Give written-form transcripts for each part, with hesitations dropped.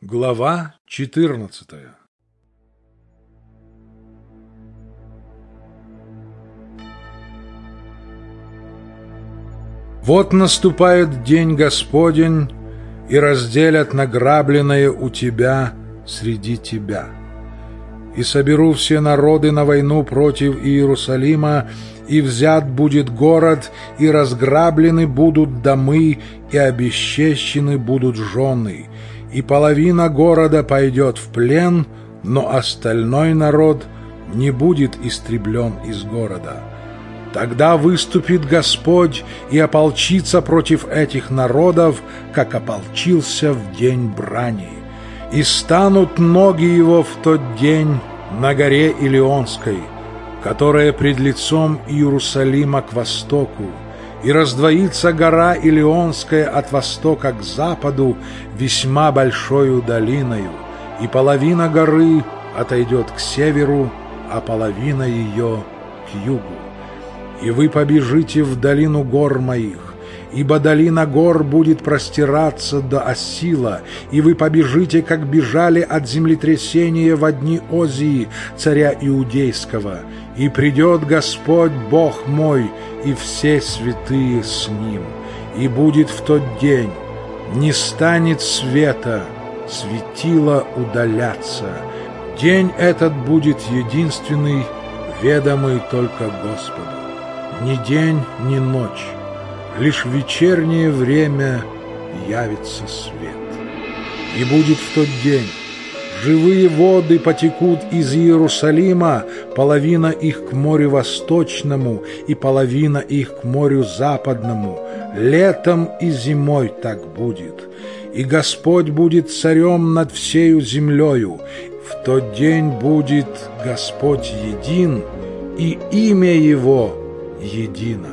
Глава 14. Вот наступает день Господень, и разделят награбленное у тебя среди тебя. И соберу все народы на войну против Иерусалима, и взят будет город, и разграблены будут домы, и обесчещены будут жены. И половина города пойдет в плен, но остальной народ не будет истреблен из города. Тогда выступит Господь и ополчится против этих народов, как ополчился в день брани. И станут ноги его в тот день на горе Илионской, которая пред лицом Иерусалима к востоку, и раздвоится гора Илионская от востока к западу весьма большою долиною, и половина горы отойдет к северу, а половина ее к югу. И вы побежите в долину гор моих, ибо долина гор будет простираться до Осила, и вы побежите, как бежали от землетрясения во дни Озии, царя Иудейского, и придет Господь Бог мой, и все святые с Ним. И будет в тот день, не станет света, светило удаляться. День этот будет единственный, ведомый только Господу. Ни день, ни ночь, лишь в вечернее время явится свет. И будет в тот день, живые воды потекут из Иерусалима, половина их к морю восточному и половина их к морю западному. Летом и зимой так будет. И Господь будет царем над всею землею. В тот день будет Господь един, и имя Его едино.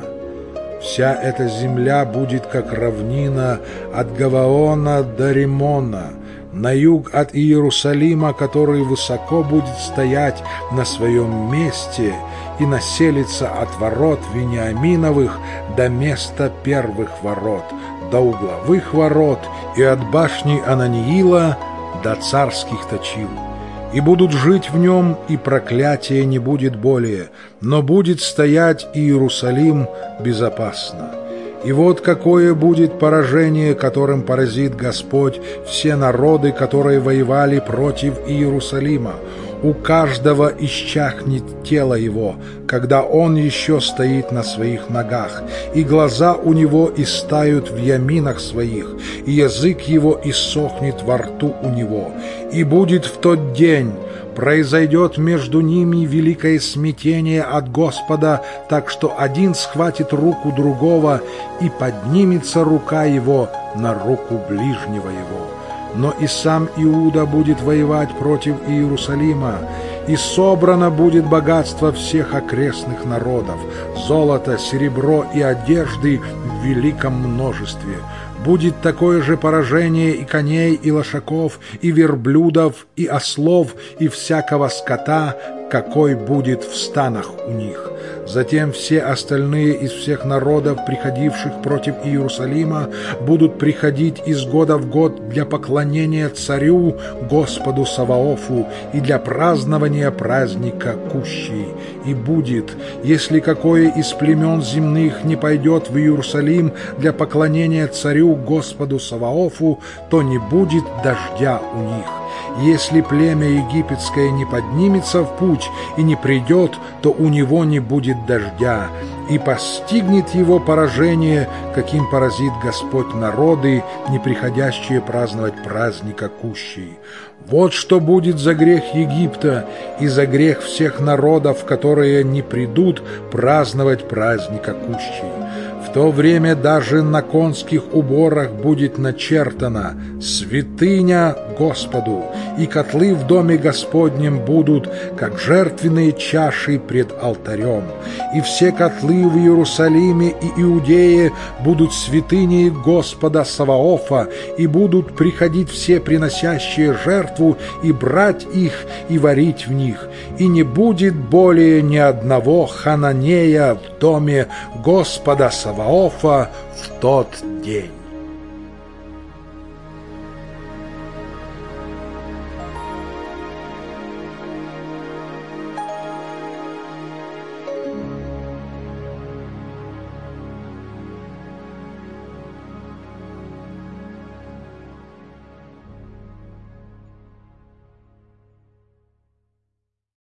Вся эта земля будет как равнина от Гаваона до Римона, на юг от Иерусалима, который высоко будет стоять на своем месте и населится от ворот Вениаминовых до места первых ворот, до угловых ворот и от башни Ананиила до царских точил. И будут жить в нем, и проклятия не будет более, но будет стоять Иерусалим безопасно. И вот какое будет поражение, которым поразит Господь все народы, которые воевали против Иерусалима. У каждого исчахнет тело его, когда он еще стоит на своих ногах, и глаза у него истают в яминах своих, и язык его иссохнет во рту у него. И будет в тот день, произойдет между ними великое смятение от Господа, так что один схватит руку другого, и поднимется рука его на руку ближнего его. Но и сам Иуда будет воевать против Иерусалима, и собрано будет богатство всех окрестных народов, золото, серебро и одежды в великом множестве. Будет такое же поражение и коней, и лошаков, и верблюдов, и ослов, и всякого скота, какой будет в станах у них. Затем все остальные из всех народов, приходивших против Иерусалима, будут приходить из года в год для поклонения царю Господу Саваофу и для празднования праздника Кущей. И будет, если какое из племен земных не пойдет в Иерусалим для поклонения царю Господу Саваофу, то не будет дождя у них. Если племя египетское не поднимется в путь и не придет, то у него не будет дождя, и постигнет его поражение, каким поразит Господь народы, не приходящие праздновать праздника Кущей. Вот что будет за грех Египта и за грех всех народов, которые не придут праздновать праздника Кущей. В то время даже на конских уборах будет начертано «Святыня Господу», и котлы в доме Господнем будут, как жертвенные чаши пред алтарем. И все котлы в Иерусалиме и Иудее будут святыней Господа Саваофа, и будут приходить все приносящие жертву, и брать их, и варить в них. И не будет более ни одного хананея в доме Господа Саваофа в тот день.